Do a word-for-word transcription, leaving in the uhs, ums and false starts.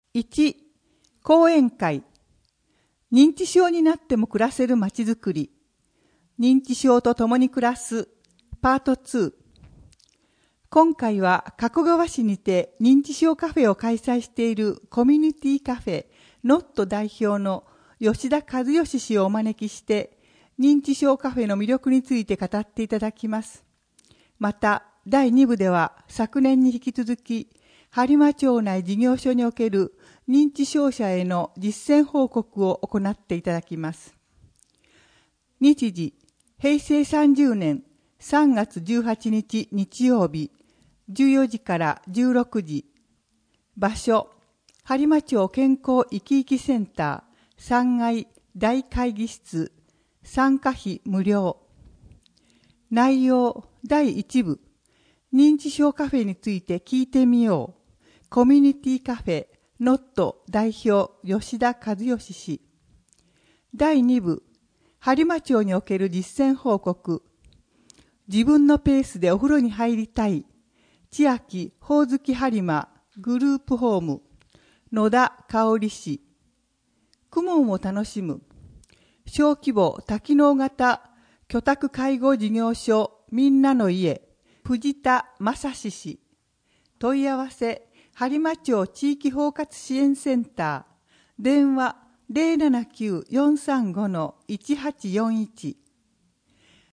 いち、講演会。認知症になっても暮らせるまちづくり。認知症と共に暮らすパートツー。今回は加古川市にて認知症カフェを開催しているコミュニティカフェノット代表の吉田和義氏をお招きして認知症カフェの魅力について語っていただきます。まただいに部では昨年に引き続き播磨町内事業所における認知症者への実践報告を行っていただきます。日時、へいせいさんじゅうねんさんがつじゅうはちにち日曜日、じゅうよじからじゅうろくじ。場所、播磨町健康生き生きセンターさんがい大会議室、参加費無料。内容だいいち部、認知症カフェについて聞いてみよう。コミュニティカフェノット代表吉田和義氏。だいに部、播磨町における実践報告。自分のペースでお風呂に入りたい。千秋ほおずき播磨グループホーム野田香織氏。公文を楽しむ。小規模多機能型居宅介護事業所みんなの家藤田正史氏。問い合わせ播磨町地域包括支援センター電話 ゼロななきゅう よんさんご いちはちよんいち